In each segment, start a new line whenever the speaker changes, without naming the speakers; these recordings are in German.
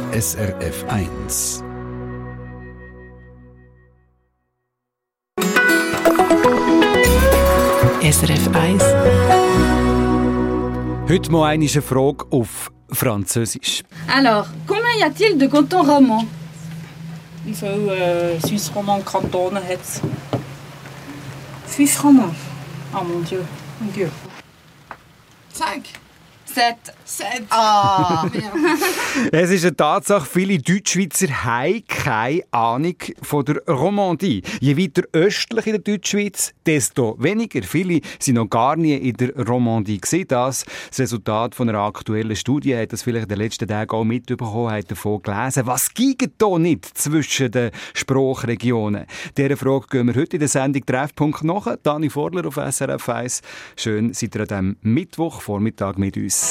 SRF 1.
SRF 1.
Heute mal eine Frage auf Französisch.
Alors, combien y a-t-il de cantons romands?
Hoeveel Suisse romand kantonen het? Suisse romand. Oh mon Dieu. Mon Dieu.
5. 7.
Ah,
Es ist eine Tatsache, viele Deutschschweizer haben keine Ahnung von der Romandie. Je weiter östlich in der Deutschschweiz, desto weniger. Viele sind noch gar nie in der Romandie gesehen. Das Resultat von einer aktuellen Studie hat das vielleicht in den letzten Tagen auch mitbekommen, hat davon gelesen. Was gibt da nicht zwischen den Sprachregionen? Dieser Frage gehen wir heute in der Sendung Treffpunkt nach. Dani Vorler auf SRF 1. Schön, seid ihr an diesem Mittwochvormittag mit uns.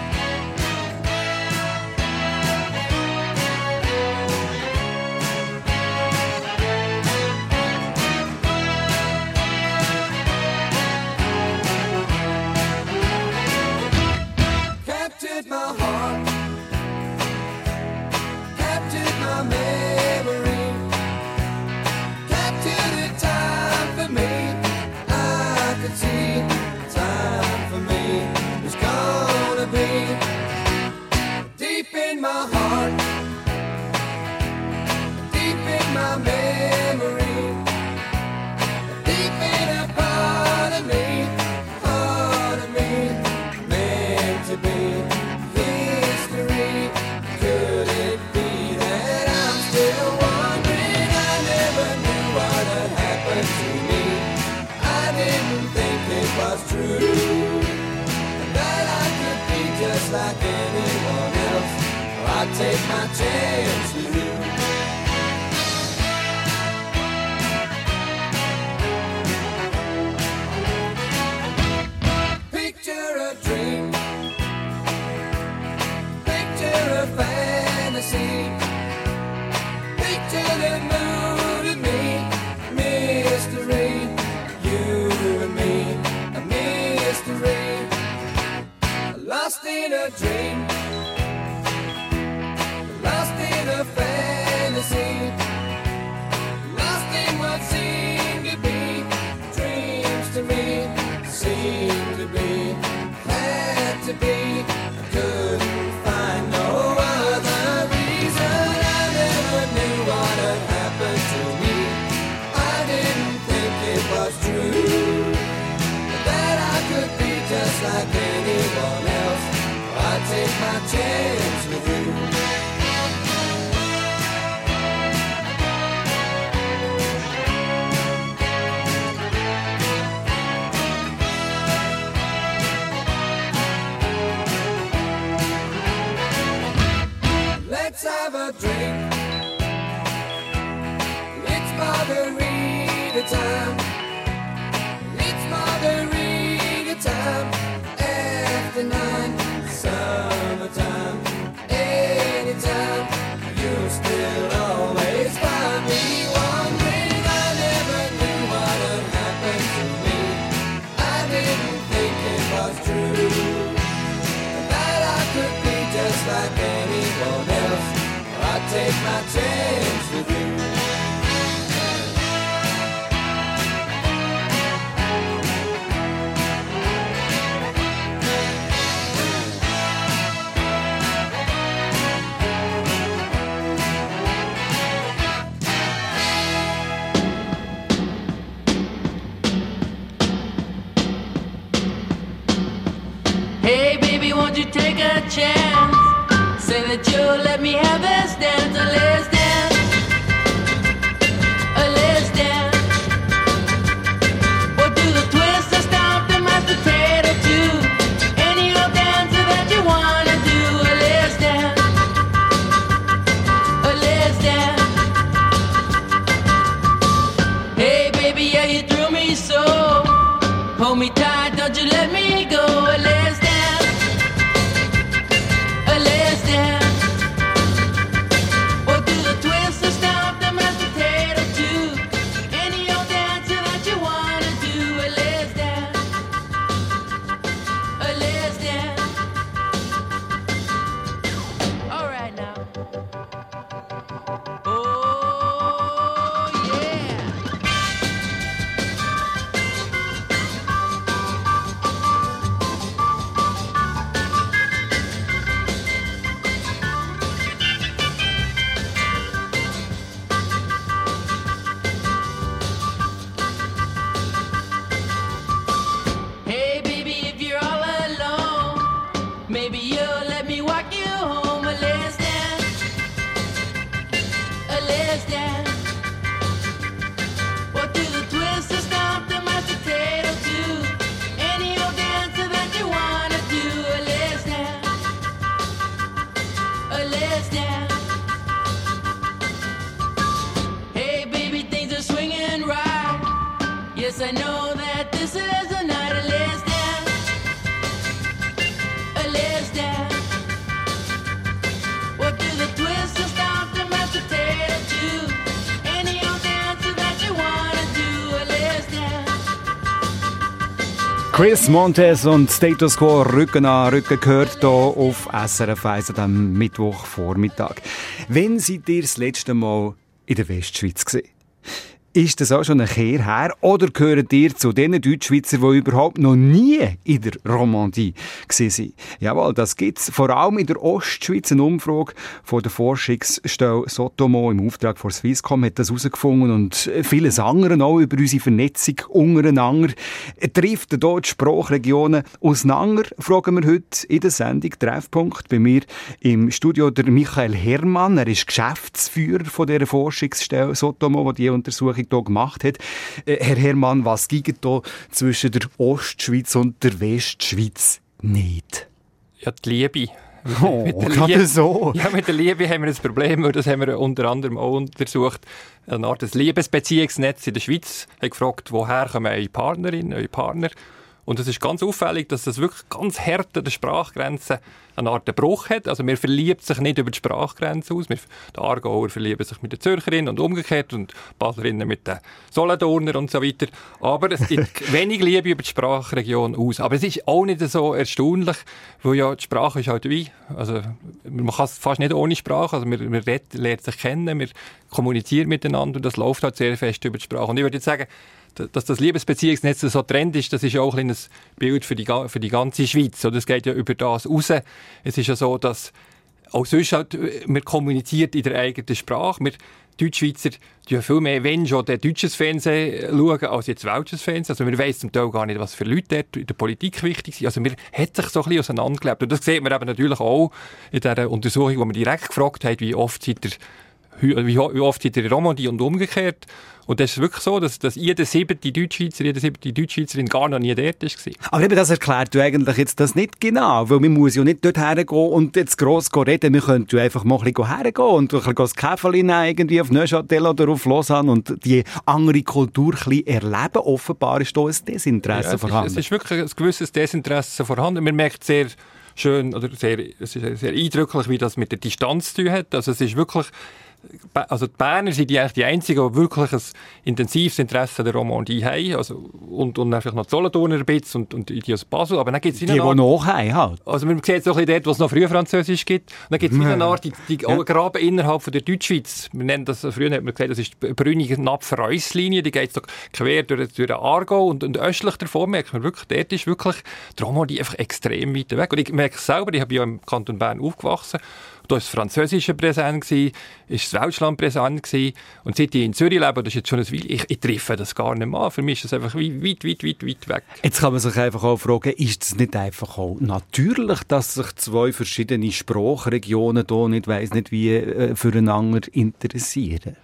Hey baby, won't you take a chance? Say that you'll let me have this dance, oh let's dance, oh let's dance. We'll do the twist, the stomp, the mashed potato too. Any old dancer that you wanna do, oh let's dance, oh let's dance. Hey baby, yeah you threw me so. Hold me tight, don't you let me go, oh let's dance. Let's dance. let's dance. Hey baby, things are swinging right. Yes, I know that this is a night of let's dance. Let's dance. What do the twist and stomp the mashed potato do? Any old dancer that you wanna do? Let's dance.
Chris Montes und Status Quo Rücken an Rücken gehört hier auf SRF 1 am Mittwochvormittag. Wann seid ihr das letzte Mal in der Westschweiz gewesen? Ist das auch schon ein Kehr her? Oder gehört ihr zu den Deutschschweizer, die überhaupt noch nie in der Romandie waren? Jawohl, das gibt es. Vor allem in der Ostschweiz. Eine Umfrage von der Forschungsstelle Sotomo im Auftrag von Swisscom hat das herausgefunden und vieles andere auch über unsere Vernetzung untereinander. Trifft hier die Sprachregionen auseinander? Fragen wir heute in der Sendung Treffpunkt. Bei mir im Studio der Michael Herrmann. Er ist Geschäftsführer von dieser Forschungsstelle Sotomo, die Untersuchung hier gemacht hat. Herr Herrmann, was gibt da zwischen der Ostschweiz und der Westschweiz nicht?
Ja, die Liebe.
Gerade so.
Ja, mit der Liebe haben wir ein Problem, weil das haben wir unter anderem auch untersucht. Eine Art Liebesbeziehungsnetz in der Schweiz. Ich habe gefragt, woher kommen eure Partnerin, eure Partner? Und es ist ganz auffällig, dass das wirklich ganz hart an der Sprachgrenze eine Art Bruch hat. Also man verliebt sich nicht über die Sprachgrenze aus. Die Aargauer verlieben sich mit den Zürcherinnen und umgekehrt und die Baslerinnen mit den Solothurner und so weiter. Aber es gibt wenig Liebe über die Sprachregion aus. Aber es ist auch nicht so erstaunlich, weil ja die Sprache ist halt wie. Also man kann es fast nicht ohne Sprache. Also man lernt sich kennen, man kommuniziert miteinander und das läuft halt sehr fest über die Sprache. Und ich würde jetzt sagen, dass das Liebesbeziehungsnetz so Trend ist, das ist ja auch ein kleines Bild für die ganze Schweiz. Es geht ja über das raus. Es ist ja so, dass auch sonst halt, man kommuniziert in der eigenen Sprache. Wir Deutschschweizer schauen viel mehr, wenn schon, deutsches Fernsehen schauen, als jetzt welches Fernsehen. Also man weiss zum Teil gar nicht, was für Leute dort in der Politik wichtig sind. Also man hat sich so ein bisschen auseinandergelebt. Und das sieht man eben natürlich auch in dieser Untersuchung, wo man direkt gefragt hat, wie oft seid ihr in Romandie und umgekehrt. Und das ist wirklich so, dass jede siebte Deutschschweizer, jede siebte Deutschschweizerin gar noch nie dort war.
Aber eben das erklärt du eigentlich jetzt das nicht genau, weil man muss ja nicht dort hergehen und jetzt gross reden, wir können ja einfach mal ein bisschen hergehen und ein bisschen das Käferli nehmen, irgendwie auf Neuchâtel oder auf Lausanne und die andere Kultur ein bisschen erleben. Offenbar ist da ein Desinteresse vorhanden.
Es ist wirklich ein gewisses Desinteresse vorhanden. Man merkt sehr schön, oder es ist sehr eindrücklich, wie das mit der Distanz zu tun hat. Also es ist wirklich, also die Berner sind eigentlich die Einzigen, die wirklich ein intensives Interesse an der Romandie haben. Also, und dann vielleicht noch die Solothurner ein bisschen und die aus Basel. Aber dann gibt's
die noch haben halt.
Also man sieht so ein bisschen dort, wo es noch früher Französisch gibt. Und dann gibt es eine Art, die Graben innerhalb von der Deutschschweiz. Wir nennen das, früher hat man gesagt, das ist die Brünig-Napf-Reuss-Linie. Die geht so quer durch den Aargau und östlich davon merkt man wirklich, dort ist wirklich die Romandie einfach extrem weit weg. Und ich merke es selber, ich habe ja im Kanton Bern aufgewachsen. Da war das Französische präsent, ist das Welschland präsent gewesen. Und seit ich in Zürich lebe, das ist jetzt schon ein Weile, ich treffe das gar nicht mehr. Für mich ist das einfach weit weg.
Jetzt kann man sich einfach auch fragen, ist es nicht einfach auch natürlich, dass sich zwei verschiedene Sprachregionen hier nicht weiss nicht wie füreinander interessieren?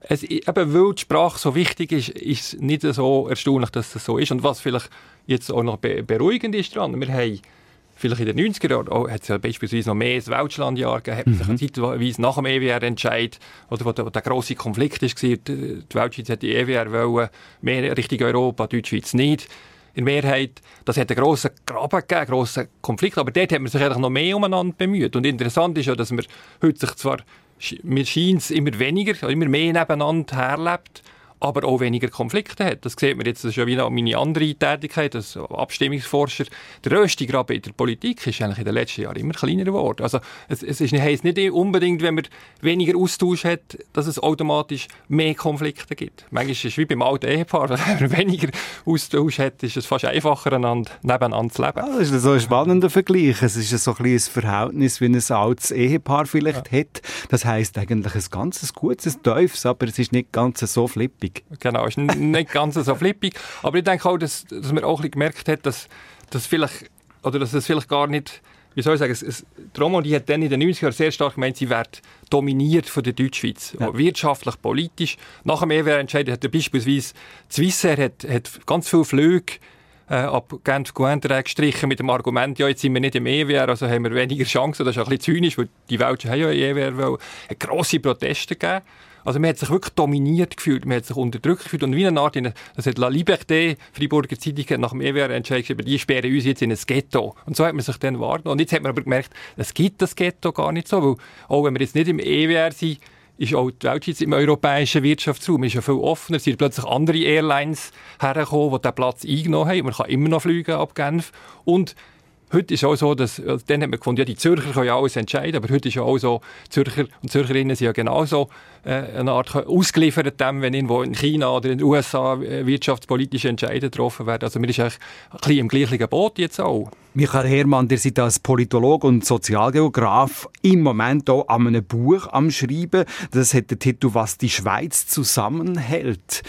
Eben weil die Sprache so wichtig ist, ist es nicht so erstaunlich, dass das so ist. Und was vielleicht jetzt auch noch beruhigend ist dran, wir haben vielleicht in den 90er Jahren hat es ja beispielsweise noch mehr das Welschlandjahr gegeben, hat sich zeitweise nach dem EWR-Entscheid, oder wo der grosse Konflikt war, die Weltschweiz hat die EWR wollen, mehr Richtung Europa, die Deutschschweiz nicht. In der Mehrheit, das hat einen grossen Graben gegeben, einen grossen Konflikt, aber dort hat man sich eigentlich noch mehr umeinander bemüht. Und interessant ist ja, dass man heute sich zwar, mir scheint es immer weniger, immer mehr nebeneinander herlebt, aber auch weniger Konflikte hat. Das sieht man jetzt, das ist ja wie meine andere Tätigkeit als Abstimmungsforscher. Der Röstigraben in der Politik ist eigentlich in den letzten Jahren immer kleiner geworden. Also es heisst nicht unbedingt, wenn man weniger Austausch hat, dass es automatisch mehr Konflikte gibt. Manchmal ist es wie beim alten Ehepaar, wenn man weniger Austausch hat, ist es fast einfacher, nebeneinander zu leben.
Ja, das ist so ein spannender Vergleich. Es ist so ein bisschen ein Verhältnis, wie ein altes Ehepaar vielleicht hat. Das heisst eigentlich ein ganz gutes, tiefes, aber es ist nicht ganz so flippig.
Genau, ist nicht ganz so flippig. Aber ich denke auch, dass man auch ein bisschen gemerkt hat, dass es vielleicht gar nicht, wie soll ich sagen, die Romandie hat dann in den 90er Jahren sehr stark gemeint, sie wird dominiert von der Deutschschweiz. Ja. Wirtschaftlich, politisch. Nach dem EWR-Entscheid hat beispielsweise Swissair hat ganz viele Flüge ab Genf-Gouin-Dreieck gestrichen mit dem Argument, ja, jetzt sind wir nicht im EWR, also haben wir weniger Chancen. Das ist ein bisschen zynisch, weil die Welschen haben ja EWR wollen. Es hat grosse Proteste gegeben. Also man hat sich wirklich dominiert gefühlt, man hat sich unterdrückt gefühlt und wie eine Art, das hat La Liberté, Freiburger Zeitung, nach dem EWR-Entscheid geschrieben, die sperren uns jetzt in ein Ghetto. Und so hat man sich dann wahrgenommen. Und jetzt hat man aber gemerkt, es gibt das Ghetto gar nicht so, weil auch wenn wir jetzt nicht im EWR sind, ist auch die Weltschweiz im europäischen Wirtschaftsraum ist ja viel offener. Es sind plötzlich andere Airlines hergekommen, die diesen Platz eingenommen haben. Man kann immer noch fliegen ab Genf. Und heute ist es auch so, dass, dann hat man gefunden, ja, die Zürcher können ja alles entscheiden, aber heute ist ja auch so, Zürcher und Zürcherinnen sind ja genauso eine Art ausgeliefert dem, wenn irgendwo in China oder in den USA wirtschaftspolitische Entscheidungen getroffen werden. Also man ist eigentlich ein bisschen im gleichen Boot jetzt auch.
Michael Herrmann, ihr seid als Politologe und Sozialgeograf im Moment auch an einem Buch am Schreiben. Das hat den Titel «Was die Schweiz zusammenhält».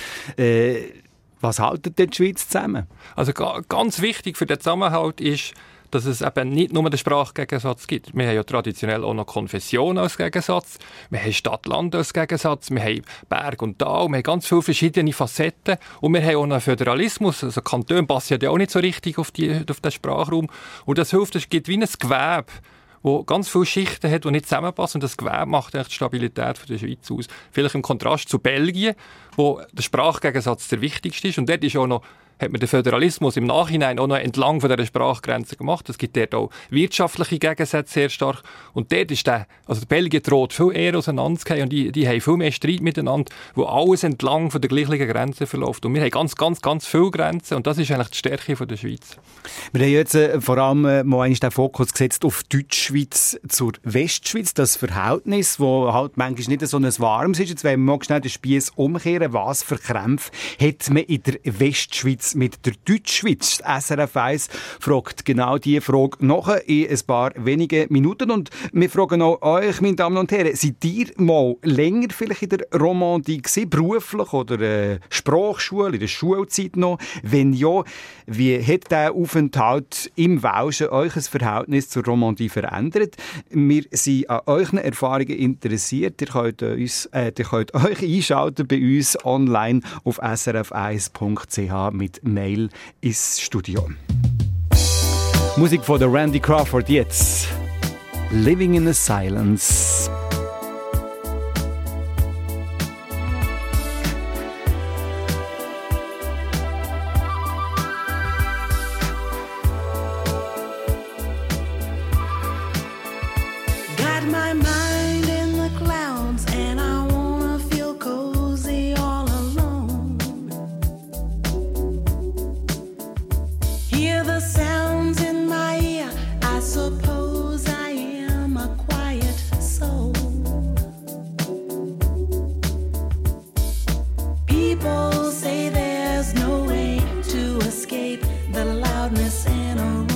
Was haltet denn die Schweiz zusammen?
Also ganz wichtig für den Zusammenhalt ist, dass es eben nicht nur den Sprachgegensatz gibt. Wir haben ja traditionell auch noch Konfession als Gegensatz, wir haben Stadt-Land als Gegensatz, wir haben Berg und Tal, wir haben ganz viele verschiedene Facetten und wir haben auch noch einen Föderalismus, also Kantone passen ja auch nicht so richtig auf den Sprachraum und das hilft, es gibt wie ein Gewebe, wo ganz viele Schichten hat, die nicht zusammenpassen. Und das Gewebe macht die Stabilität der Schweiz aus. Vielleicht im Kontrast zu Belgien, wo der Sprachgegensatz der wichtigste ist. Und dort ist auch noch, hat man den Föderalismus im Nachhinein auch noch entlang von dieser Sprachgrenze gemacht. Es gibt dort auch wirtschaftliche Gegensätze sehr stark. Und dort ist also Belgien droht viel eher auseinanderzugehen und die haben viel mehr Streit miteinander, wo alles entlang von der gleichen Grenze verläuft. Und wir haben ganz viele Grenzen und das ist eigentlich die Stärke von der Schweiz.
Wir haben jetzt vor allem mal den Fokus gesetzt auf die Deutschschweiz zur Westschweiz, das Verhältnis, wo halt manchmal nicht so ein warmes ist. Jetzt wollen wir mal schnell den Spiess umkehren. Was für Krämpfe hat man in der Westschweiz mit der Deutschschweiz? SRF 1 fragt genau diese Frage nach in ein paar wenigen Minuten. Und wir fragen auch euch, meine Damen und Herren, seid ihr mal länger vielleicht in der Romandie gewesen, beruflich oder Sprachschule, in der Schulzeit noch? Wenn ja, wie hat der Aufenthalt im Welschen euch ein Verhältnis zur Romandie verändert? Wir sind an euren Erfahrungen interessiert. Ihr könnt euch einschalten bei uns online auf srf1.ch mit Mail ins Studio. Musik von der Randy Crawford jetzt. Living in a Silence.
Got my mind in the clouds and I wanna feel cozy all alone. Hear the sounds in my ear, I suppose I am a quiet soul. People say there's no way to escape the loudness in a room.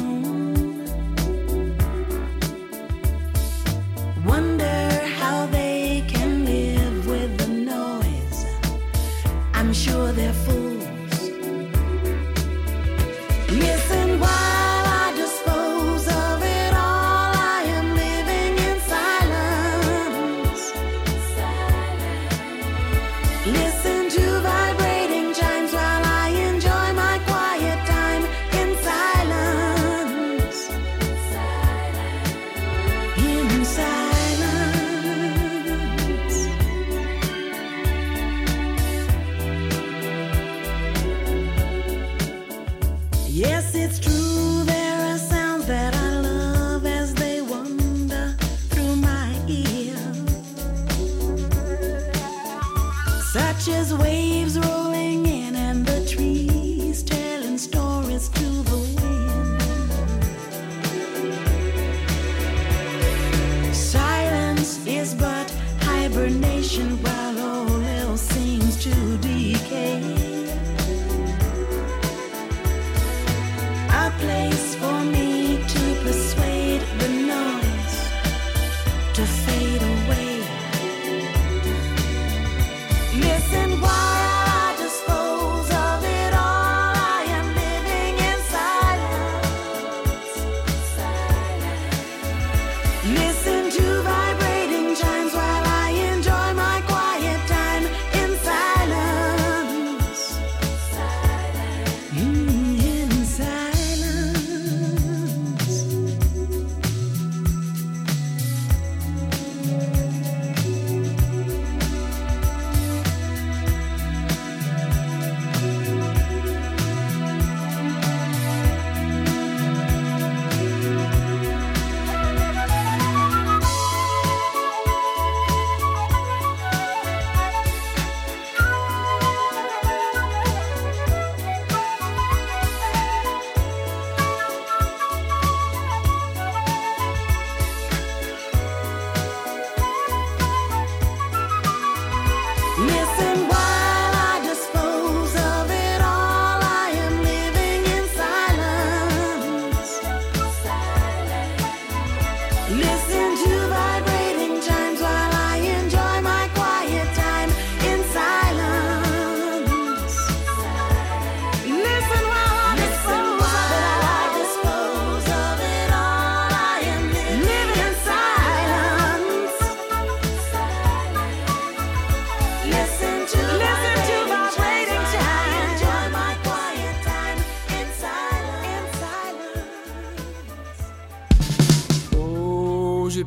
Wonder how they can live with the noise. I'm sure they're fools. Listen while I dispose of it all. I am living in silence. Listen to vibrating chimes while I enjoy my quiet time in silence. In silence. Yes, it's true, there are sounds that I love as they wander through my ear, such as waves rolling in and the trees telling stories to the wind. Silence is but hibernation while all else seems to decay. A place for me to persuade the noise to fade away. Listen while I dispose of it all. I am living in silence. Listen to vibrating chimes while I enjoy my quiet time in silence. In silence.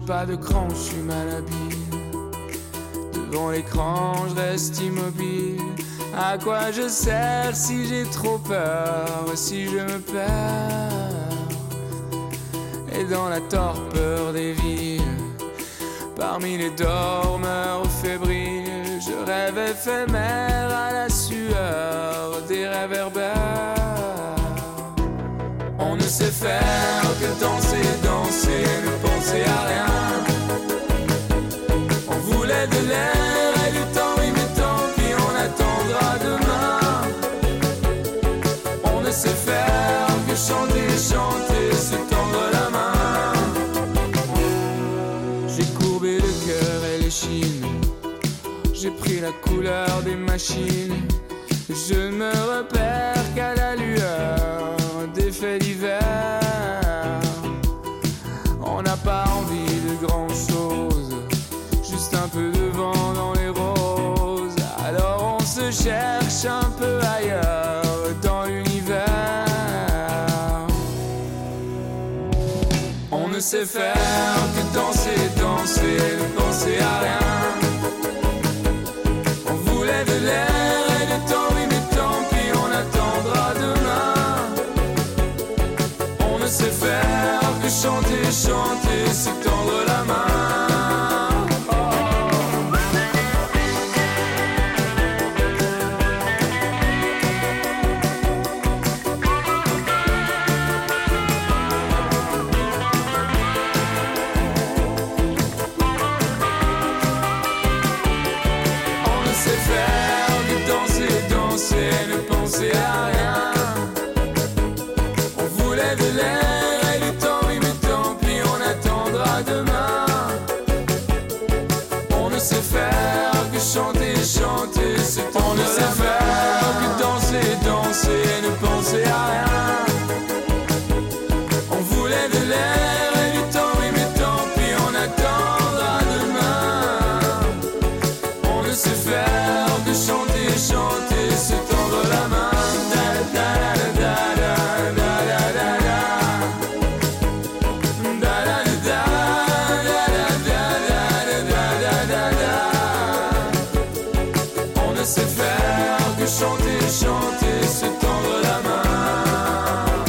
pas de cran, je suis malhabile. Devant l'écran, je reste immobile. À quoi je sers si j'ai trop peur, si je me perds? Et dans la torpeur des villes, parmi les dormeurs fébriles, je rêve éphémère à la sueur des réverbères. On ne sait faire que danser, danser, ne penser à rien. On voulait de l'air et du temps, oui mais tant pis, on attendra demain. On ne sait faire que chanter, chanter, se tendre la main. J'ai courbé le cœur et l'échine, j'ai pris la couleur des machines. Je ne me repère qu'à la lueur des faits divers. On n'a pas envie de grand chose, juste un peu de vent dans les roses. Alors on se cherche un peu ailleurs dans l'univers. On ne sait faire que danser, danser, ne penser à rien. On voulait de l'air et du temps, oui mais tant pis, on attendra demain. On ne sait faire que chanter, chanter, se tendre la main. C'est à rien. On voulait de l'air et du temps, oui mais tant pis, on attendra demain. On ne sait faire que chanter, chanter, c'est on ne sait faire que danser, danser, ne penser à rien. On voulait de l'air et du temps, oui mais tant pis, on attendra demain. On ne sait faire que chanter, chanter, se tendre la main. Chanter, chanter, se tendre la main.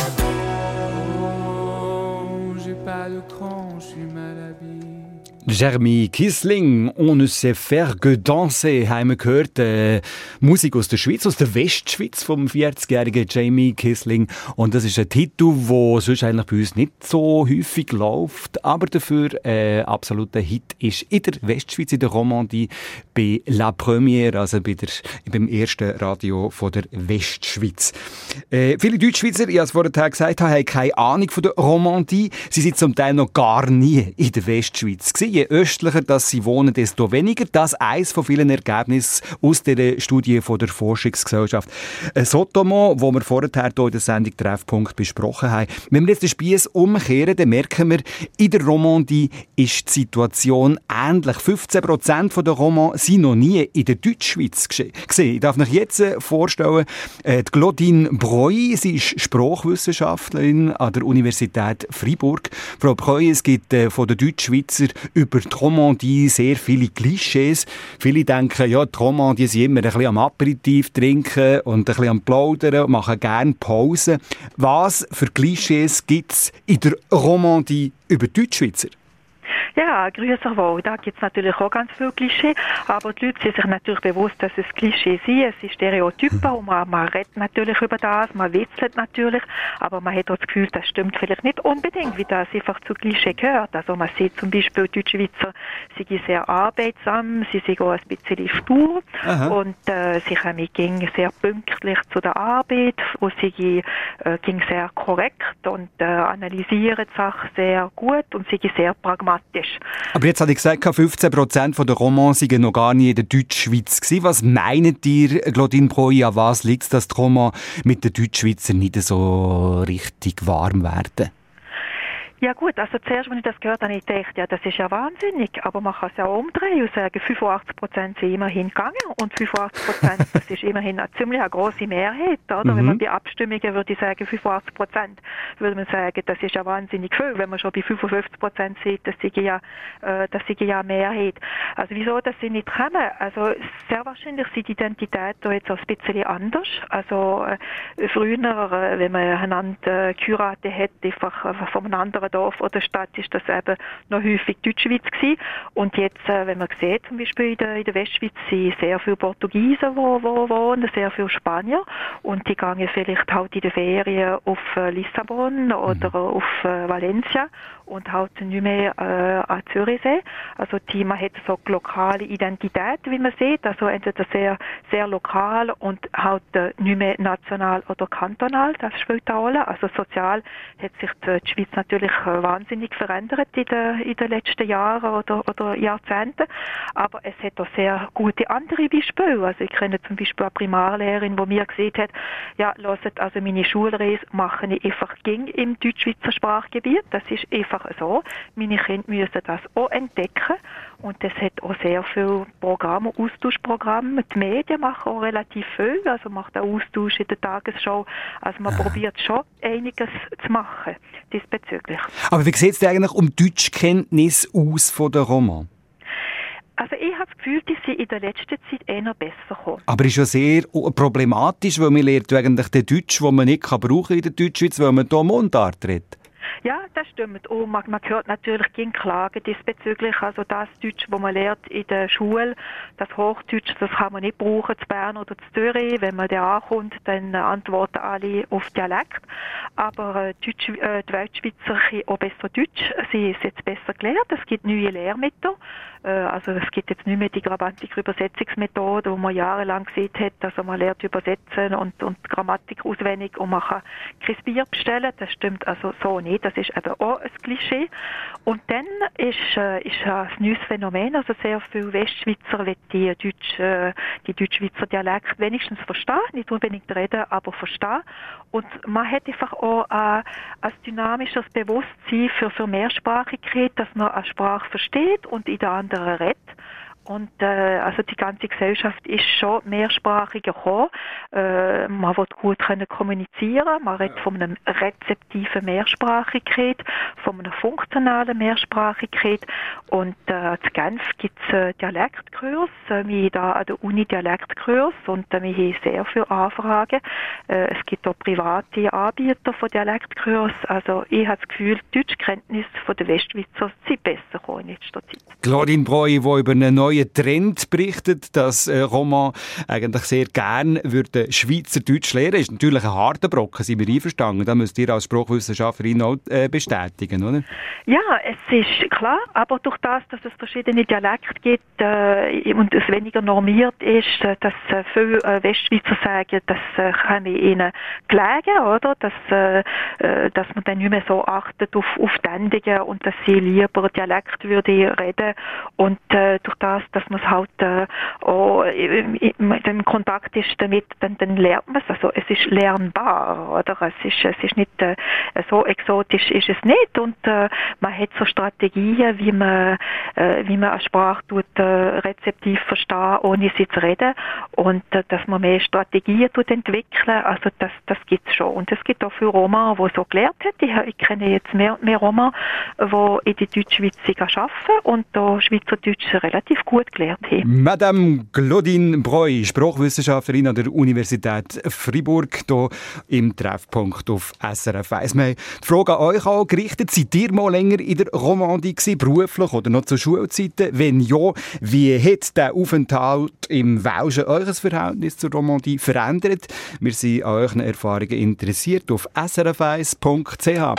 Oh, j'ai pas de cran, je suis mal habillé.
Jeremy Kissling, «On ne sait faire que danser», haben wir gehört. Musik aus der Schweiz, aus der Westschweiz vom 40-jährigen Jeremy Kissling. Und das ist ein Titel, der sonst eigentlich bei uns nicht so häufig läuft, aber dafür absoluter Hit ist in der Westschweiz, in der Romandie, bei La Première, also beim ersten Radio von der Westschweiz. Viele Deutschschweizer, ich habe es vorhin gesagt, haben keine Ahnung von der Romandie. Sie sind zum Teil noch gar nie in der Westschweiz gewesen. Je östlicher dass sie wohnen, desto weniger. Das ist eines von vielen Ergebnissen aus der Studie von der Forschungsgesellschaft Sotomo, die wir vorher hier in der Sendung Treffpunkt besprochen haben. Wenn wir jetzt den Spiess umkehren, dann merken wir, in der Romandie ist die Situation ähnlich. 15% der Romans sind noch nie in der Deutschschweiz gesehen. Ich darf euch jetzt vorstellen, die Claudine Breuil, sie ist Sprachwissenschaftlerin an der Universität Freiburg. Frau Breuil, es gibt von den Deutschschweizer über die Romandie sehr viele Klischees. Viele denken, ja, die Romandie sind immer ein bisschen am Aperitif trinken und ein bisschen am Plaudern und machen gerne Pausen. Was für Klischees gibt es in der Romandie über die Deutschschweizer?
Ja, grüße wohl. Da gibt es natürlich auch ganz viele Klischee, aber die Leute sind sich natürlich bewusst, dass es Klischee sind. Es sind Stereotypen und man redet natürlich über das, man witzelt natürlich, aber man hat auch das Gefühl, das stimmt vielleicht nicht unbedingt, wie das einfach zu Klischee gehört. Also man sieht zum Beispiel, Deutschschweizer sind sehr arbeitsam, sie sind auch ein bisschen stur. Aha. Und sie kommen sehr pünktlich zu der Arbeit und sie gehen sehr korrekt und analysieren die Sachen sehr gut und sie sind sehr pragmatisch.
Aber jetzt hatte ich gesagt, 15% der Romans waren noch gar nie in der Deutschschweiz gewesen. Was meint ihr, Claudine Breuil, an was liegt es, dass die Romans mit den Deutschschweizern nicht so richtig warm werden?
Ja gut, also zuerst, als ich das gehört habe, ich gedacht, ja, das ist ja wahnsinnig, aber man kann es ja auch umdrehen und sagen, 85% sind immerhin gegangen und 85%, das ist immerhin eine ziemlich grosse Mehrheit, oder? Wenn man bei Abstimmungen würde ich sagen, 85%, würde man sagen, das ist ja wahnsinnig viel, wenn man schon bei 55% sieht, das sei ja Mehrheit. Also wieso das sie nicht kommen? Also sehr wahrscheinlich sind die Identitäten jetzt auch ein bisschen anders. Also früher, wenn man einander geheiratet hat, einfach von einem anderen Dorf oder Stadt, ist das eben noch häufig Deutschschweiz gewesen. Und jetzt, wenn man sieht, zum Beispiel in der Westschweiz sind sehr viele Portugiesen, die wohnen, sehr viele Spanier. Und die gehen vielleicht halt in den Ferien auf Lissabon oder auf Valencia und halt nicht mehr an Zürichsee. Also man hat so lokale Identität, wie man sieht, also entweder sehr, sehr lokal und halt nicht mehr national oder kantonal, das spielt eine Rolle. Also sozial hat sich die Schweiz natürlich wahnsinnig verändert in den letzten Jahren oder Jahrzehnten, aber es hat auch sehr gute andere Beispiele. Also ich kenne zum Beispiel eine Primarlehrerin, die mir gesagt hat, ja, hört, also meine Schulreise mache ich einfach im Deutschschweizer Sprachgebiet, das ist einfach so. Meine Kinder müssen das auch entdecken und es hat auch sehr viele Programme, Austauschprogramme. Die Medien machen auch relativ viel, also macht auch Austausch in der Tagesschau. Also man probiert schon einiges zu machen diesbezüglich.
Aber wie sieht es denn eigentlich um Deutschkenntnis aus von der Roma?
Also ich habe das Gefühl, die sind in der letzten Zeit eher besser gekommen.
Aber ist ja sehr problematisch, weil man lernt eigentlich den Deutsch, den man nicht brauchen kann in der Deutschschweiz, weil man hier Mundart redet.
Ja, das stimmt. Und man hört natürlich gegen Klagen diesbezüglich. Also das Deutsch, das man lernt in der Schule, das Hochdeutsch, das kann man nicht brauchen zu Bern oder zu Zürich. Wenn man da ankommt, dann antworten alle auf Dialekt. Aber die Weltschweizer können auch besser Deutsch. Sie ist jetzt besser gelernt. Es gibt neue Lehrmittel. Also es gibt jetzt nicht mehr die Grammatik-Übersetzungsmethode, wo man jahrelang gesehen hat, also man lernt übersetzen und Grammatik auswendig und man kann kein Bier bestellen. Das stimmt also so nicht. Das ist eben auch ein Klischee. Und dann ist ein neues Phänomen, also sehr viele Westschweizer wollen die Deutschschweizer Dialekt wenigstens verstehen, nicht unbedingt reden, aber verstehen. Und man hat einfach auch ein dynamisches Bewusstsein für Mehrsprachigkeit, dass man eine Sprache versteht und in der anderen redet. Und also die ganze Gesellschaft ist schon mehrsprachiger gekommen. Man will gut können kommunizieren. Man redet von einer rezeptiven Mehrsprachigkeit, von einer funktionalen Mehrsprachigkeit. Und in Genf gibt es Dialektkurs. Wir haben da an der Uni Dialektkurs und wir haben sehr viele Anfragen. Es gibt auch private Anbieter von Dialektkurs. Also ich habe das Gefühl, die Deutschkenntnisse der Westschweizer sind besser gekommen in letzter Zeit.
Claudine Breu, die über einen neuen Trend berichtet, dass Roma eigentlich sehr gern würden Schweizerdeutsch lernen. Ist natürlich ein harter Brocken, sind wir einverstanden. Das müsst ihr als Sprachwissenschaftlerin auch bestätigen, oder?
Ja, es ist klar, aber durch das, dass es verschiedene Dialekte gibt und es weniger normiert ist, dass viele Westschweizer sagen, das kann ich ihnen gelegen, oder? Dass man dann nicht mehr so achtet auf die Endungen und dass sie lieber Dialekt würde reden und durch das, dass man es halt auch im Kontakt ist damit, dann lernt man es. Also es ist lernbar, oder? Es ist nicht so exotisch ist es nicht und man hat so Strategien, wie man eine Sprache rezeptiv verstehen, ohne sie zu reden und dass man mehr Strategien entwickeln. Also das gibt es schon und es gibt auch viele Roma, die so gelernt haben. Ich kenne jetzt mehr und mehr Roma, die in die Deutschschweiz arbeiten und da Schweizerdeutsch relativ gut gelernt haben.
Madame Claudine Breu, Sprachwissenschaftlerin an der Universität Fribourg, hier im Treffpunkt auf SRF 1. Wir haben die Frage an euch auch gerichtet. Seid ihr mal länger in der Romandie gewesen, beruflich oder noch zu Schulzeiten? Wenn ja, wie hat der Aufenthalt im Welschen eures Verhältnis zur Romandie verändert? Wir sind an euren Erfahrungen interessiert auf srf1.ch.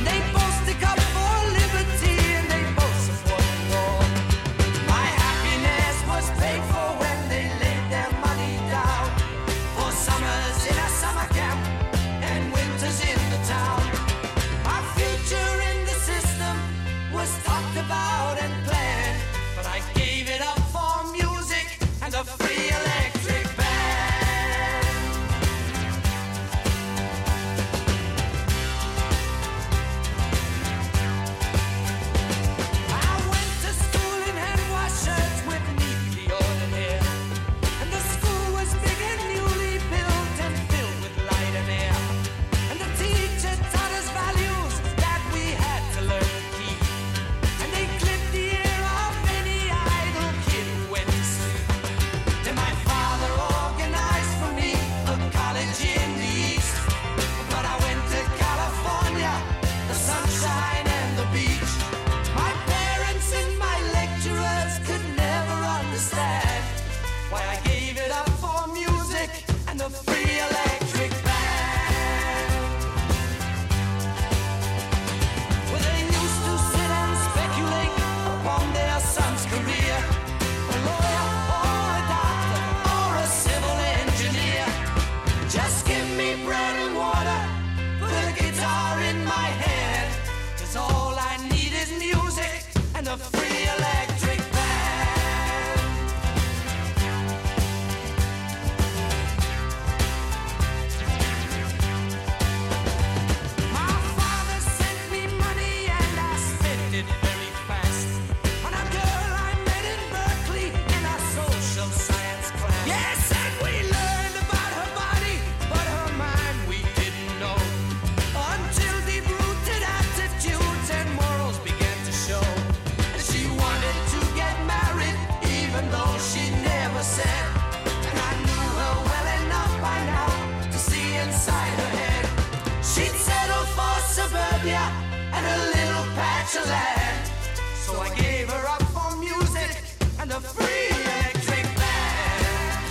Happiness
Switzerland. So I gave her up for music and a free electric band.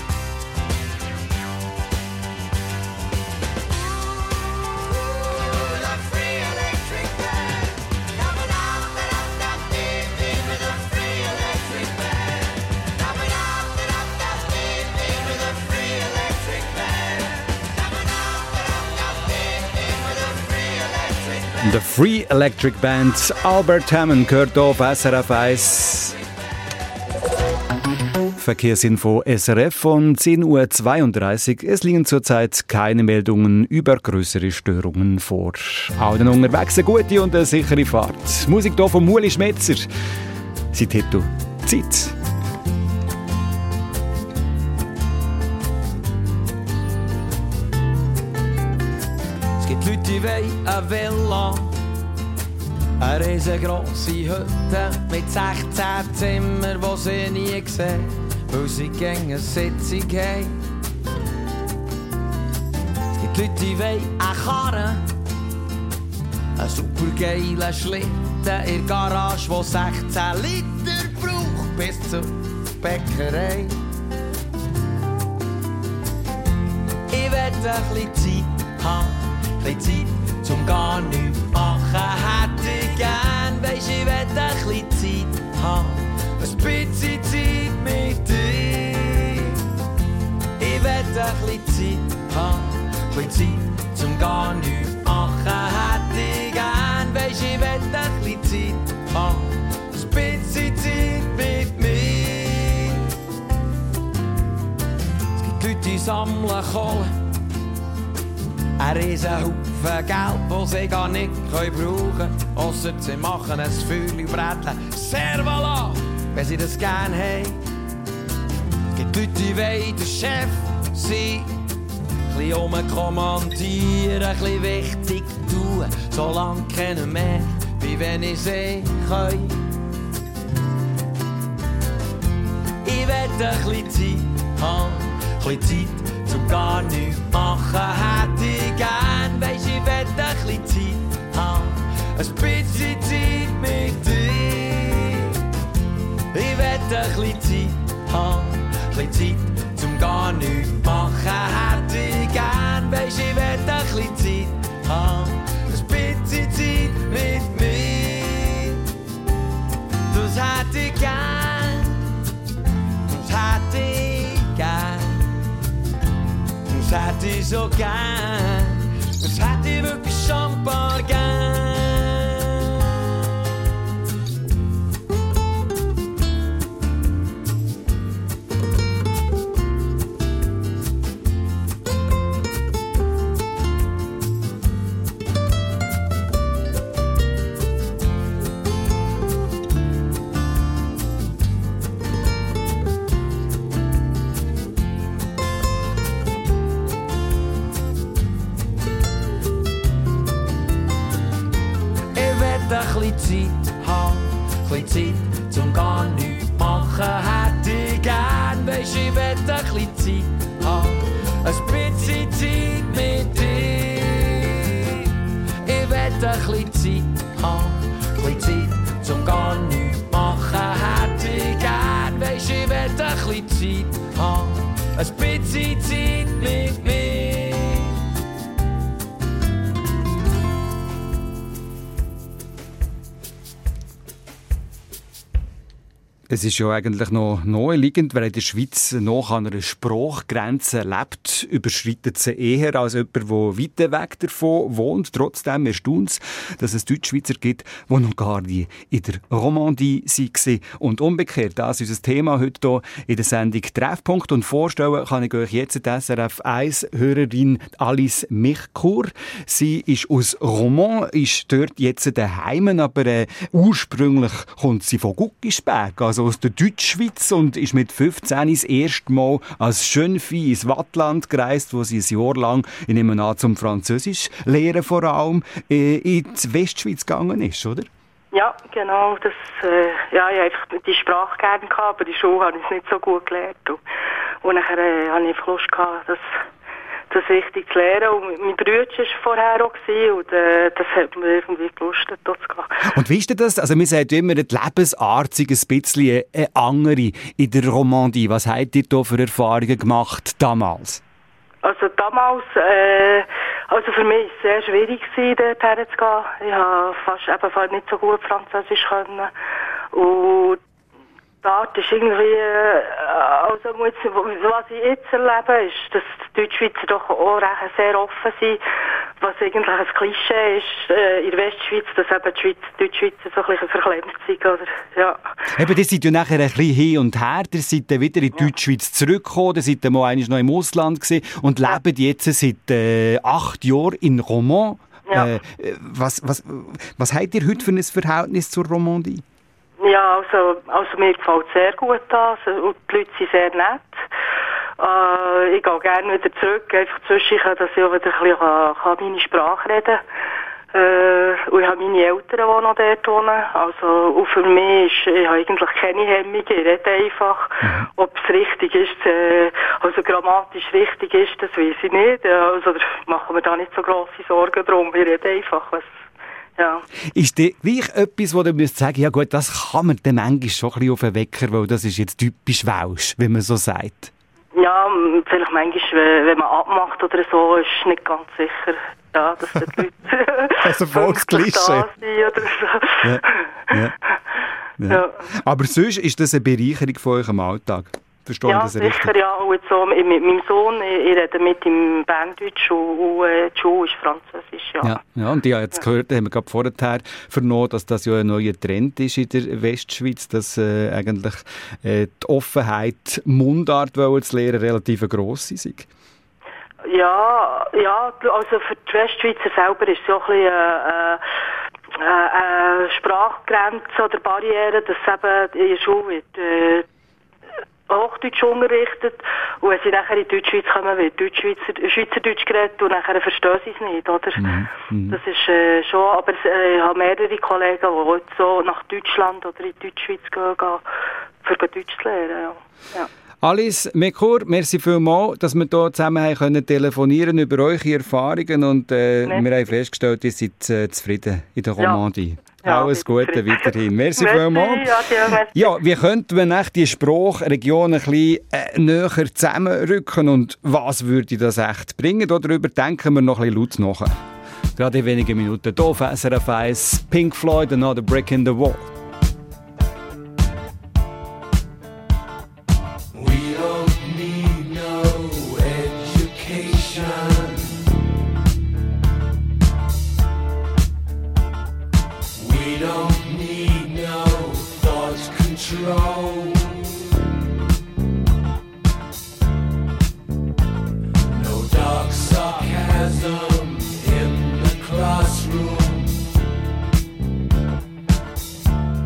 Ooh, the free electric band. Da-ba-dum-ba-dum-dum-dee-dee with a free electric band. Da-ba-dum-ba-dum-dum-dee-dee with a free electric band. Da-ba-dum-ba-dum-dum-dee-dee with a free electric band.
The Free Electric Band. Albert Hammond gehört hier auf SRF 1. Verkehrsinfo SRF von 10.32 Uhr. Es liegen zurzeit keine Meldungen über größere Störungen vor. Allen unterwegs eine gute und eine sichere Fahrt. Musik hier von Muli Schmetzer. Sie Titel Zeit.
Es gibt Leute, die wollen eine Villa. Eine riesengrosse Hütte mit 16 Zimmern, die sie nie sehen, weil sie gerne eine Sitzung haben. Es gibt Leute, die wollen eine Karre, einen supergeilen Schlitten in der Garage, die 16 Liter braucht bis zur Bäckerei. Ich will ein bisschen Zeit haben, ein bisschen Zeit zum gar nichts machen. Hätte ich gern, weisst, ich will ein bisschen Zeit haben, ein bisschen Zeit mit dir. Ich will ein bisschen Zeit haben, ein bisschen Zeit zum gar nichts machen. Hätte ich gern, weisst, ich will ein bisschen Zeit haben, ein bisschen Zeit mit mir. Es gibt Leute, die sammeln Kohle, ein Riesenhaufen Geld, das sie gar nicht brauchen können. Ausser sie machen ein Feuerchen bräteln. Servala, wenn sie das gern haben. Es gibt Leute, die wollen der Chef sein. Ein bisschen rumkommandieren, ein bisschen wichtig tun. Solange keiner mehr, wie wenn ich sie kann. Ich will ein bisschen Zeit haben, ein bisschen Zeit zum gar nichts machen. Hätte ich gern, weisst, ich will ein bisschen Zeit haben, ein bisschen Zeit mit dir. Ich will ein bisschen Zeit haben, ein bisschen Zeit zum gar nichts machen. Hätte ich gern, weisst, ich will ein bisschen Zeit haben, ein bisschen Zeit mit mir. Das hätte ich gern, das hätte ich gern. Das hätte ich so gern, das hätte ich wirklich schon paar gern. Ein bisschen Zeit haben, ein bisschen Zeit zum gar nichts machen. Hätte ich gern, weisst, ich will ein bisschen Zeit haben, ein bisschen Zeit mit dir. Ich will ein bisschen Zeit haben, ein bisschen Zeit zum gar nichts machen. Hätte ich gern, weisst, ich will ein bisschen Zeit haben, ein bisschen Zeit mit mir.
Es ist ja eigentlich noch naheliegend, wer in der Schweiz noch an einer Sprachgrenze lebt, überschreitet sie eher als jemand, der weit weg davon wohnt. Trotzdem erstaunt es, dass es Deutschschweizer gibt, die noch gar nie in der Romandie waren. Und umgekehrt, das ist unser Thema heute hier in der Sendung Treffpunkt. Und vorstellen kann ich euch jetzt die SRF 1-Hörerin Alice Michkur. Sie ist aus Romand, ist dort jetzt daheim, aber ursprünglich kommt sie von Guggisberg, also aus der Deutschschweiz, und ist mit 15 das erste Mal als Schönvieh ins Wattland gereist, wo sie ein Jahr lang, ich nehme an, zum Französisch lehren vor allem, in die Westschweiz gegangen ist, oder?
Ja, genau. Das, ich habe einfach die Sprache gerne gehabt, aber die Schule habe ich nicht so gut gelernt. Und nachher habe ich einfach Lust gehabt, das
das richtig zu lernen. Und mein Bruder war vorher auch und das hat mir irgendwie gelustet, dort zu gehen.
Und wie ist denn das? Also man sagt immer, die Lebensart sei ein bisschen eine andere in der Romandie. Was habt ihr da für Erfahrungen gemacht damals?
Also damals, also für mich war es sehr schwierig, dort herzugehen. Ich habe fast nicht so gut Französisch können. Und die Art ist irgendwie, also was ich jetzt erlebe, ist, dass die Deutschschweizer doch auch recht sehr offen sind, was eigentlich ein Klischee ist in der Westschweiz, dass eben die Deutschschweizer so ein bisschen verklemmt sind, oder? Ja.
Eben, ihr seid ja nachher ein bisschen hin und her, ihr seid dann wieder in die Deutschschweiz zurückgekommen, ihr seid mal noch im Ausland gewesen und lebt jetzt seit 8 Jahren in Romand.
Ja.
Was habt ihr heute für ein Verhältnis zur Romandie?
Ja, also mir gefällt es sehr gut da, und die Leute sind sehr nett. Ich gehe gerne wieder zurück, einfach zwischendurch, dass ich auch wieder ein bisschen meine Sprache reden kann. Und ich habe meine Eltern, die noch dort wohnen. Also, und für mich ich habe eigentlich keine Hemmungen, ich rede einfach. Ob es richtig ist, also grammatisch richtig ist, das weiß ich nicht. Also, da machen wir da nicht so grosse Sorgen drum, ich rede einfach. Ja. Ist
das gleich etwas, wo du sagen müsst, ja gut, das kann man dann manchmal schon ein bisschen auf den Wecker, weil das ist jetzt typisch Welsch, wie man so sagt?
Ja, vielleicht manchmal, wenn man abmacht oder so, ist nicht ganz sicher, ja, dass die Leute
also Volksklischee
da sind oder so.
Ja. Ja. Aber sonst ist das eine Bereicherung von eurem Alltag? Verstehe
ja,
das
sicher,
richtig?
Ja. Und jetzt so mit meinem Sohn, ich rede mit ihm Berndeutsch und die Schule ist Französisch, ja.
Ja, und ich habe jetzt gehört, haben wir gerade vorher vernommen, dass das ja ein neuer Trend ist in der Westschweiz, dass eigentlich die Offenheit, Mundart zu lernen, relativ eine grosse ist.
Ja, also für die Westschweizer selber ist es ja ein bisschen eine Sprachgrenze oder Barriere, dass eben in der Schule wird Hochdeutsch unterrichtet und wenn sie nachher in die Deutschschweiz kommen, wird Schweizerdeutsch geredet und nachher verstehen sie es nicht, oder? Das ist schon, aber ich habe mehrere Kollegen, die heute so nach Deutschland oder in die Deutschschweiz gehen, für Deutsch zu lernen, ja.
Alice Mekur, merci vielmals, dass wir hier zusammen können telefonieren über eure Erfahrungen und wir haben festgestellt, ihr seid zufrieden in der Romandie. Ja, alles Gute weiterhin. Merci vielmals. Ja, wie könnte man echt die Sprachregion ein bisschen näher zusammenrücken und was würde das echt bringen? Darüber denken wir noch ein bisschen laut nach. Gerade in wenigen Minuten hier auf SRF 1, Pink Floyd, Another Brick in the Wall.
No dark sarcasm in the classroom.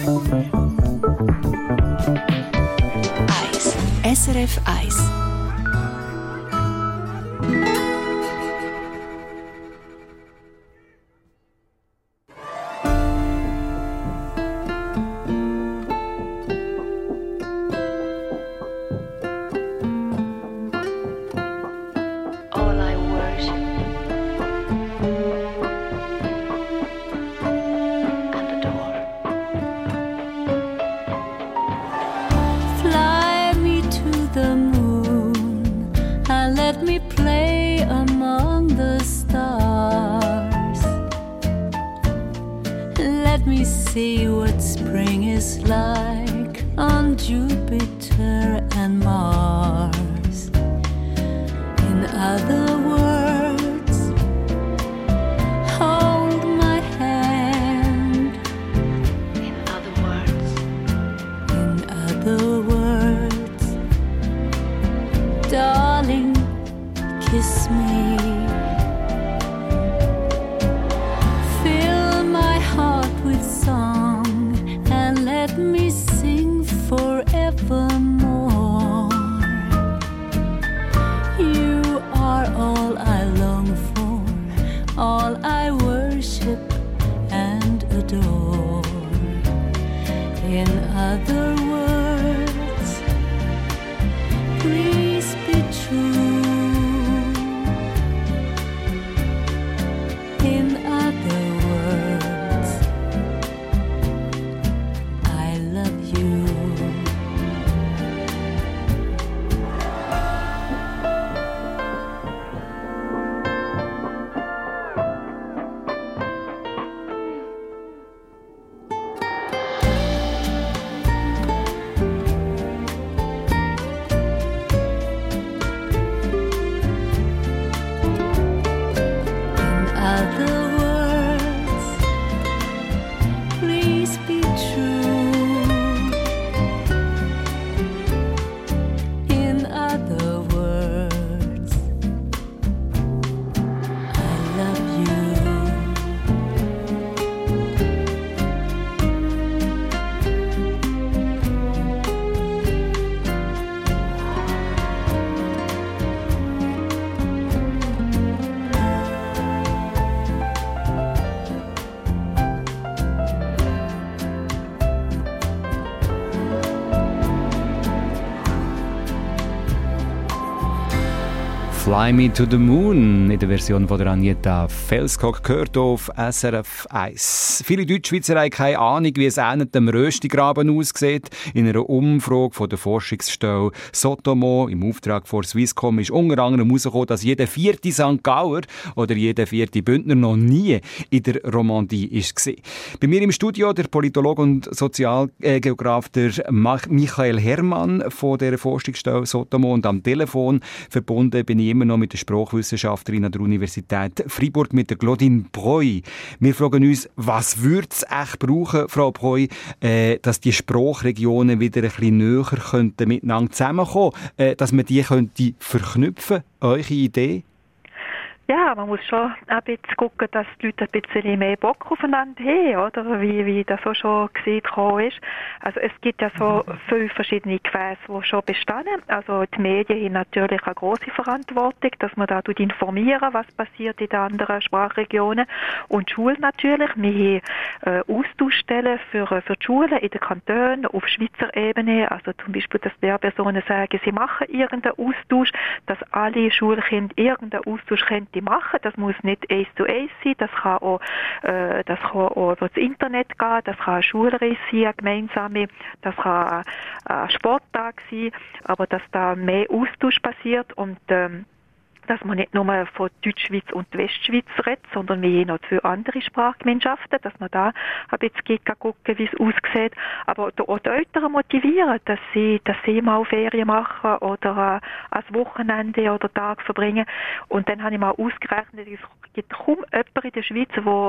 SRF 1.
All I worship and adore.
Fly me to the moon and let me play among the stars. Let me see what spring is like on Jupiter and Mars. In other words, hold my hand.
In other words,
In other words, darling, kiss me. Fill my heart with song and let me sing forevermore. You are all I long for, all I worship and adore. In other words, please be true. In other words, I love you. In other words, please be true. In other words, I love you.
Fly Me to the Moon in der Version von der Agneta Felskog gehört auf SRF 1. Viele Deutschschweizer haben keine Ahnung, wie es ähnlich dem Röstigraben aussieht. In einer Umfrage von der Forschungsstelle Sotomo im Auftrag von Swisscom ist unter anderem herausgekommen, dass jeder 4. St. Gauer oder jeder 4. Bündner noch nie in der Romandie war. Bei mir im Studio der Politologe und Sozialgeograf der Michael Herrmann von der Forschungsstelle Sotomo und am Telefon verbunden bin ich immer noch mit der Sprachwissenschaftlerin an der Universität Freiburg, mit der Claudine Breuil. Wir fragen uns, was würde es echt brauchen, Frau Breuil, dass die Sprachregionen wieder ein bisschen näher könnten miteinander zusammenkommen, dass man die könnte verknüpfen? Eure Idee?
Ja, man muss schon ein bisschen gucken, dass die Leute ein bisschen mehr Bock aufeinander haben, oder? Wie das auch schon gesehen ist. Also es gibt ja so viele verschiedene Gefäße, die schon bestehen. Also die Medien haben natürlich eine grosse Verantwortung, dass man da informieren, was passiert in den anderen Sprachregionen. Und die Schulen natürlich. Wir haben Austauschstellen für die Schulen in den Kantonen auf Schweizer Ebene. Also zum Beispiel, dass Lehrpersonen sagen, sie machen irgendeinen Austausch, dass alle Schulkinder irgendeinen Austausch die machen. Das muss nicht 1:1 sein, das kann auch über das Internet gehen, das kann eine Schulreise sein, eine gemeinsame, das kann ein Sporttag sein, aber dass da mehr Austausch passiert und dass man nicht nur von Deutschschweiz und Westschweiz redet, sondern wir haben noch 2 andere Sprachgemeinschaften, dass man da ein bisschen gucken, wie es aussieht. Aber auch die Eltern motivieren, dass sie mal Ferien machen oder ein Wochenende oder Tag verbringen. Und dann habe ich mal ausgerechnet, es gibt kaum jemanden in der Schweiz,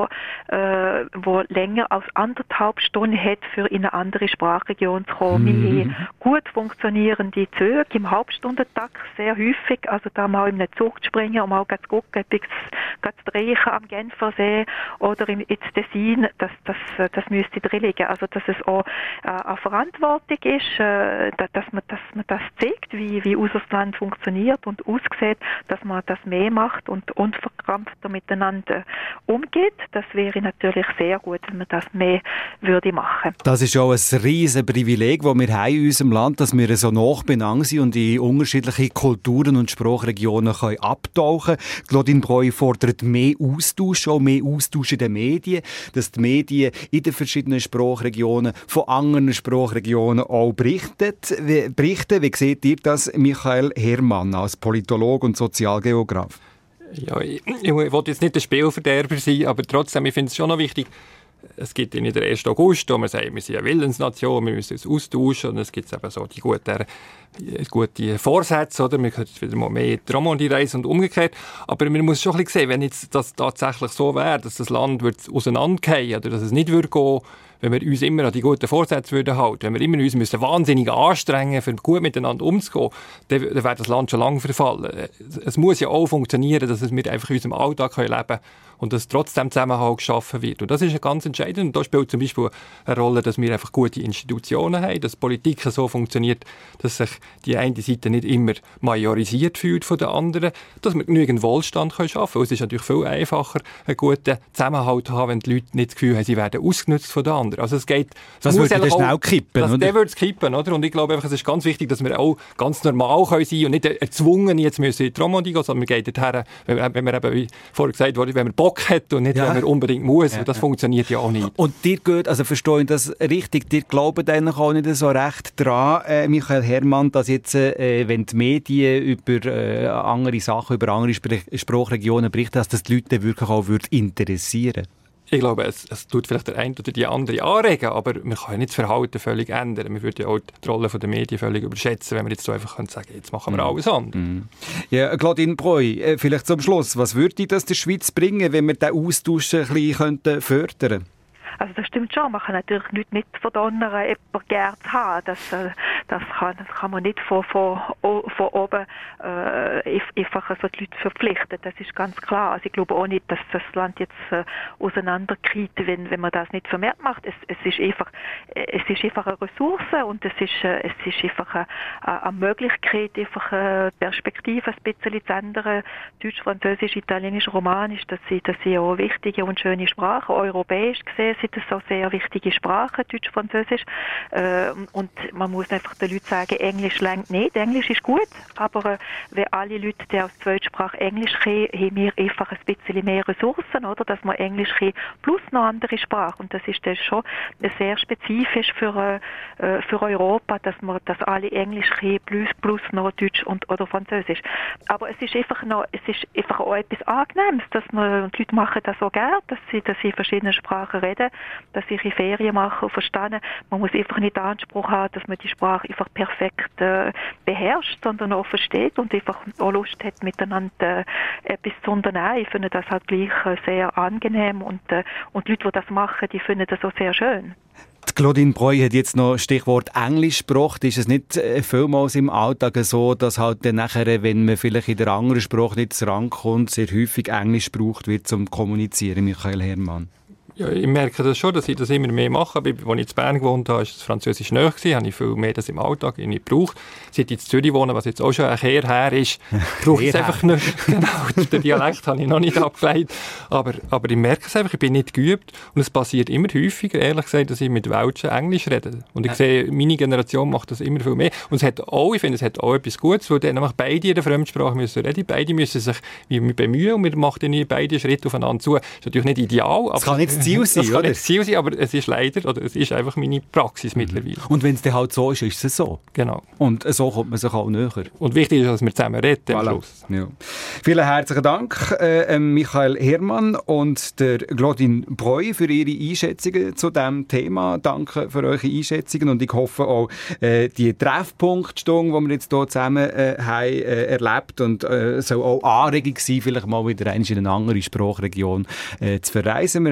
wo länger als 1,5 Stunden hat, für in eine andere Sprachregion zu kommen. Wir haben gut funktionierende Züge im Halbstundentakt, sehr häufig, also da mal in einem Zug Bucht zu springen, um auch zu gucken, ob das Reichen am Genfersee oder ins Tessin, das müsste drin liegen. Also, dass es auch eine Verantwortung ist, dass man das zeigt, wie unser Land funktioniert und aussieht, dass man das mehr macht und unverkrampfter miteinander umgeht. Das wäre natürlich sehr gut, wenn man das mehr würde machen.
Das ist auch ein riesen Privileg, das wir haben in unserem Land, dass wir so nah beieinander sind und in unterschiedliche Kulturen und Sprachregionen können abtauchen. Claudine Breu fordert mehr Austausch, auch mehr Austausch in den Medien, dass die Medien in den verschiedenen Sprachregionen von anderen Sprachregionen auch berichten. Wie seht ihr das, Michael Herrmann, als Politologe und Sozialgeograf?
Ja, ich wollte jetzt nicht der Spielverderber sein, aber trotzdem, ich finde es schon noch wichtig, es gibt ja nicht den 1. August, wo man sagt, wir sind eine Willensnation, wir müssen uns austauschen, und es gibt eben so die guten Vorsätze, oder? Wir können wieder mal mehr in die Romandie reisen und umgekehrt. Aber man muss schon ein bisschen sehen, wenn jetzt das tatsächlich so wäre, dass das Land auseinandergehen oder dass es nicht würde gehen, wenn wir uns immer an die guten Vorsätze würden halten, wenn wir immer uns müssen wahnsinnig anstrengen, um gut miteinander umzugehen, dann wäre das Land schon lange verfallen. Es muss ja auch funktionieren, dass wir einfach in unserem Alltag leben können und dass trotzdem Zusammenhalt geschaffen wird. Und das ist ganz entscheidend. Und da spielt zum Beispiel eine Rolle, dass wir einfach gute Institutionen haben, dass Politik so funktioniert, dass sich die eine Seite nicht immer majorisiert fühlt von der anderen, dass wir genügend Wohlstand schaffen können. Es ist natürlich viel einfacher, einen guten Zusammenhalt zu haben, wenn die Leute nicht das Gefühl haben, sie werden ausgenutzt von den anderen. Also es geht,
das würde dann schnell kippen, oder?
Der würde es kippen, oder? Und ich glaube einfach, es ist ganz wichtig, dass wir auch ganz normal sein können und nicht erzwungen jetzt müssen in die Romandie gehen, sondern wir gehen dorthin, wenn wir eben, wie vorher gesagt wurde, wenn wir Bock hat und nicht, wenn wir unbedingt muss. Ja, das funktioniert ja auch nicht.
Und dir geht, also verstehe ich das richtig, dir glauben eigentlich auch nicht so recht dran, Michael Herrmann, dass jetzt, wenn die Medien über andere Sachen, über andere Sprachregionen berichten, dass das die Leute wirklich auch interessieren würde?
Ich glaube, es tut vielleicht der eine oder die andere anregen, aber man kann ja nicht das Verhalten völlig ändern. Man würde ja auch die Rolle der Medien völlig überschätzen, wenn wir jetzt so einfach sagen können, jetzt machen wir alles anders.
Ja, Claudine Breu, vielleicht zum Schluss, was würde das der Schweiz bringen, wenn wir diesen Austausch ein bisschen fördern könnten?
Also das stimmt schon, man kann natürlich nicht verdonnern, jemanden gerne zu haben. Das kann man nicht von oben einfach so die Leute verpflichten, das ist ganz klar. Also ich glaube auch nicht, dass das Land jetzt auseinanderkriegt, wenn man das nicht vermehrt macht. Es ist einfach eine Ressource und es ist einfach eine Möglichkeit, einfach eine Perspektive ein bisschen zu ändern. Deutsch, Französisch, Italienisch, Romanisch, das sind auch wichtige und schöne Sprachen. Europäisch gesehen sind das auch sehr wichtige Sprachen, Deutsch, Französisch. Und man muss einfach den Leuten sagen, Englisch reicht nicht. Englisch ist gut, aber wenn alle Leute, die aus Zweitsprache Englisch können, haben wir einfach ein bisschen mehr Ressourcen, oder? Dass man Englisch können, plus noch andere Sprachen. Und das ist dann schon sehr spezifisch für Europa, dass alle Englisch können, plus noch Deutsch oder Französisch. Aber es ist einfach auch etwas Angenehmes, dass die Leute machen das so gerne, dass sie verschiedene Sprachen reden, dass sie ihre Ferien machen und verstehen. Man muss einfach nicht den Anspruch haben, dass man die Sprache einfach perfekt beherrscht, sondern auch versteht und einfach auch Lust hat, miteinander etwas zu unternehmen. Ich finde das halt gleich sehr angenehm und die Leute, die das machen, die finden das auch sehr schön.
Die Claudine Breu hat jetzt noch Stichwort Englisch gebracht. Ist es nicht vielmals im Alltag so, dass halt dann nachher, wenn man vielleicht in der anderen Sprache nicht rankommt, sehr häufig Englisch gebraucht wird zum Kommunizieren, Michael Herrmann?
Ja, ich merke das schon, dass ich das immer mehr mache. Als ich in Bern gewohnt habe, war das Französisch näher gewesen, habe ich viel mehr das im Alltag nicht gebraucht. Seit ich in Zürich wohne, was jetzt auch schon ein Kehr her ist, brauche ich es einfach nicht. Genau, den Dialekt habe ich noch nicht abgeleitet. Aber ich merke es einfach, ich bin nicht geübt. Und es passiert immer häufiger, ehrlich gesagt, dass ich mit Welschen Englisch rede. Und ich sehe, meine Generation macht das immer viel mehr. Und ich finde, es hat auch etwas Gutes, weil dann nämlich beide in der Fremdsprache müssen reden. Beide müssen sich bemühen und wir machen dann beide Schritte aufeinander zu. Das ist natürlich nicht ideal.
Das kann nicht Ziel sein,
das kann nicht Ziel sein, aber es ist leider, oder es ist einfach meine Praxis mittlerweile.
Und wenn es dann halt so ist, ist es so.
Genau.
Und so kommt man sich auch näher.
Und wichtig ist, dass wir zusammen reden am Schluss.
Ja. Vielen herzlichen Dank, Michael Herrmann und der Claudine Breu für Ihre Einschätzungen zu diesem Thema. Danke für eure Einschätzungen und ich hoffe auch, die Treffpunktstunde, die wir jetzt hier zusammen haben erlebt und soll auch Anregung sein, vielleicht mal wieder in eine andere Sprachregion zu verreisen. Wir haben von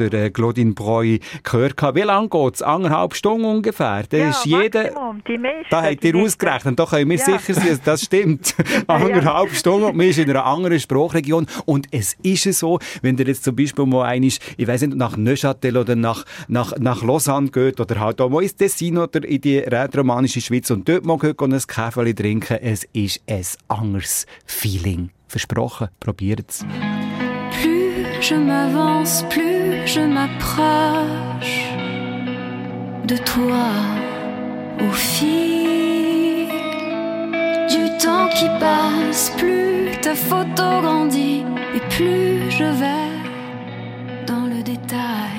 der Claudine Breu gehört. Wie lange geht es? 1,5 Stunden ungefähr. Da ist jeder...
Maximum, die meisten.
Da habt ihr ausgerechnet, da können wir sicher sein, dass das stimmt. 1,5 Stunden und man ist in einer anderen Sprachregion. Und es ist so, wenn ihr jetzt zum Beispiel mal einmal, ich weiss nicht, nach Neuchâtel oder nach Lausanne geht oder halt auch mal ins Tessin oder in die rätoromanische Schweiz und dort mal geht und ein Käferli trinken, es ist ein anderes Feeling. Versprochen, probiert's.
Plus je m'avance, plus je m'approche de toi au fil du temps qui passe, plus ta photo grandit et plus je vais dans le détail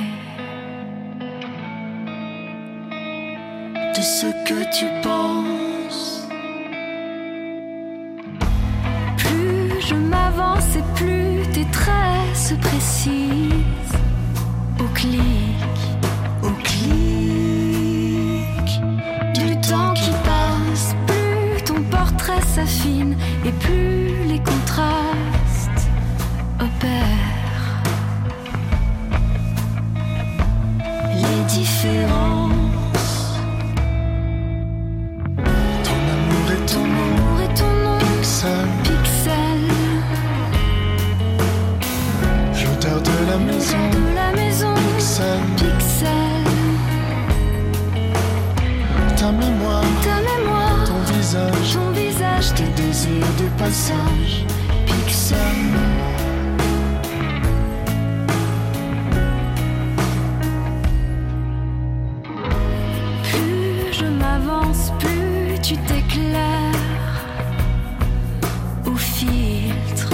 de ce que tu penses. Plus je m'avance et plus tes traits se précisent au clic du temps qui passe, plus ton portrait s'affine et plus les contrastes opèrent. Les différences, ton amour et ton nom, pixel, l'odeur de la maison, pixel, ta mémoire, ton visage, tes désirs de passage, pixel. Plus je m'avance, plus tu t'éclaires au filtre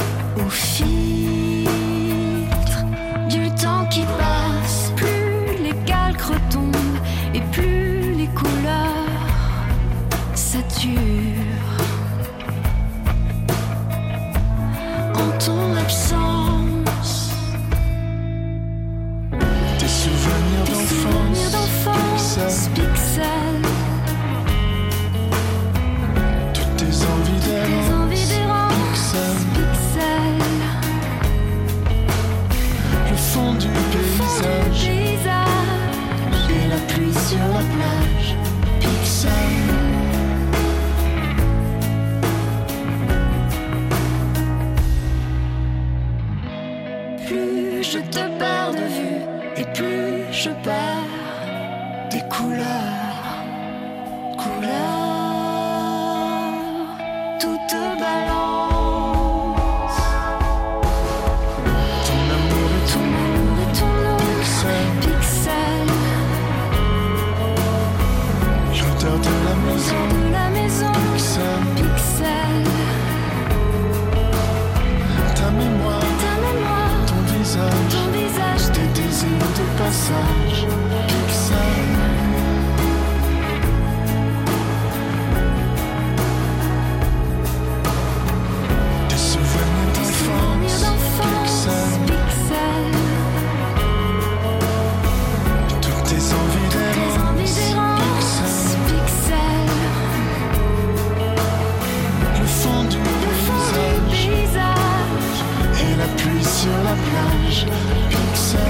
du temps qui passe, plus les calques retombent et plus les couleurs saturent. En ton absence, tes souvenirs d'enfance, pixel, toutes tes envies d'errance, pixel, le fond du paysage et la pluie sur la plage, pixel. Plus je te perds de vue et plus je perds des couleurs, toute balance. Ton amour et ton nom, pixel, l'odeur de la maison, pixel, ta mémoire, ton visage, tes désirs de passage, pixel. Tes souvenirs d'enfance, pixel, toutes tes envies d'errance, pixel, le fond du paysage et la pluie sur la plage, pixel.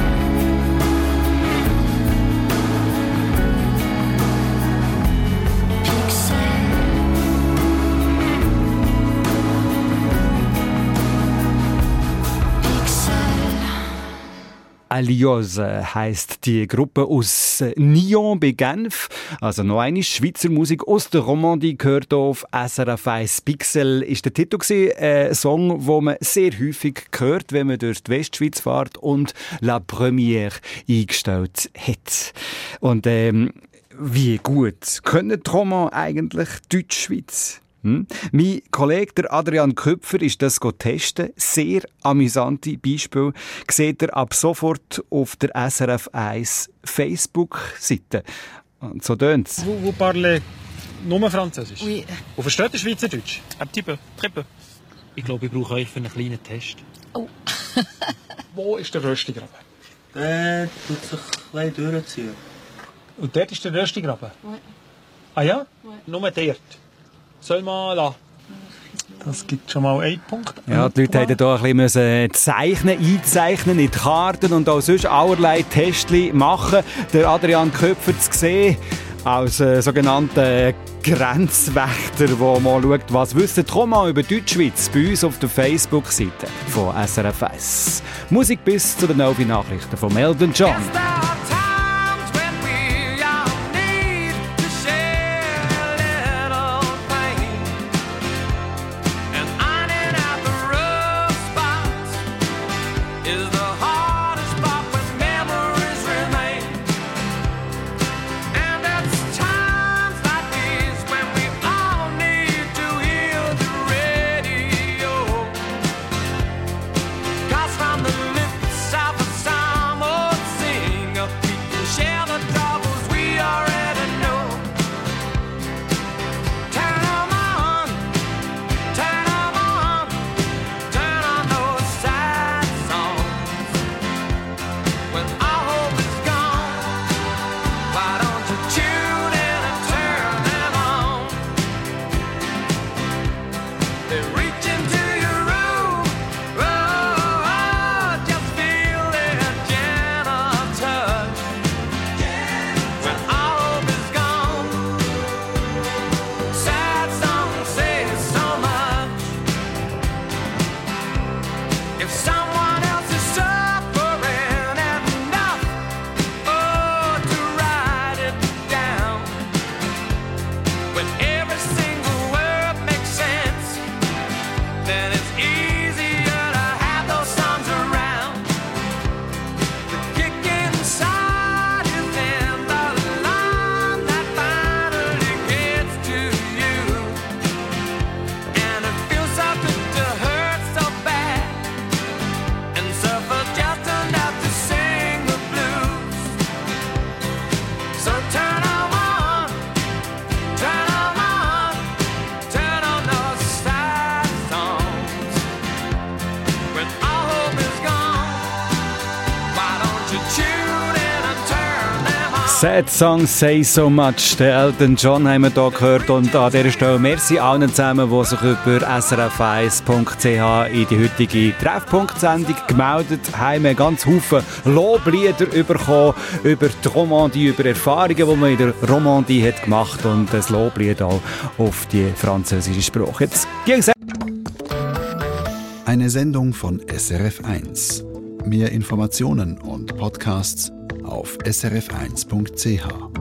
Alios heisst die Gruppe aus Nyon bei Genf. Also noch eine Schweizer Musik aus der Romandie gehört auf SRF 1. Pixel ist der Titel gewesen. Ein Song, den man sehr häufig hört, wenn man durch die Westschweiz fährt und La Première eingestellt hat. Und wie gut können die Roman eigentlich Deutschschweiz? Mein Kollege der Adrian Köpfer ist das testen. Sehr amüsante Beispiel. Seht ihr ab sofort auf der SRF 1 Facebook-Seite. Und so tönt's.
Vous parlez nur Französisch?
Oui.
Und versteht ihr Schweizerdeutsch?
Un petit peu, très peu. Ich glaube, ich brauche euch für einen kleinen Test.
Oh. Wo ist der Röstigraben?
Der tut sich ein bisschen durchziehen.
Und dort ist der Röstigraben?
Oui.
Ah ja?
Oui.
Nur dort? Soll mal la. Das gibt schon mal 1 Punkt.
Ja, die Leute mussten hier ein bisschen einzeichnen in die Karten und auch sonst allerlei Testchen machen. Der Adrian Köpfer zu sehen als sogenannter Grenzwächter, der mal schaut, was wissen die Roma über Deutschschweiz bei uns auf der Facebook-Seite von SRF 1. Musik bis zu den 9 Nachrichten von Elton John. Sad Songs Say So Much. Den Elton John haben wir hier gehört. Und an dieser Stelle merci allen zusammen, die sich über srf1.ch in die heutige Treffpunkt-Sendung gemeldet haben. Wir haben ganz Haufen Loblieder bekommen über die Romandie, über Erfahrungen, die man in der Romandie hat gemacht hat. Und das Loblied auch auf die französische Sprache. Jetzt ging's.
Eine Sendung von SRF 1. Mehr Informationen und Podcasts auf srf1.ch.